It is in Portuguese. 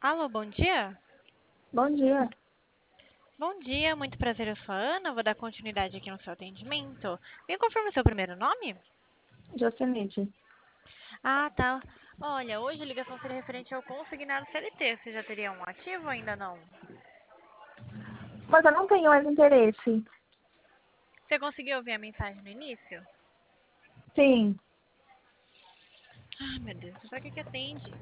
Alô, bom dia? Bom dia, Bom dia, muito prazer, eu sou a Ana, vou dar continuidade aqui no seu atendimento. Me confirma o seu primeiro nome? Jocenide. Ah, tá. Olha, hoje a ligação seria referente ao consignado CLT. Você já teria um ativo ou ainda não? Mas eu não tenho mais interesse. Você conseguiu ouvir a mensagem no início? Sim, Ah, meu Deus, pra que atende?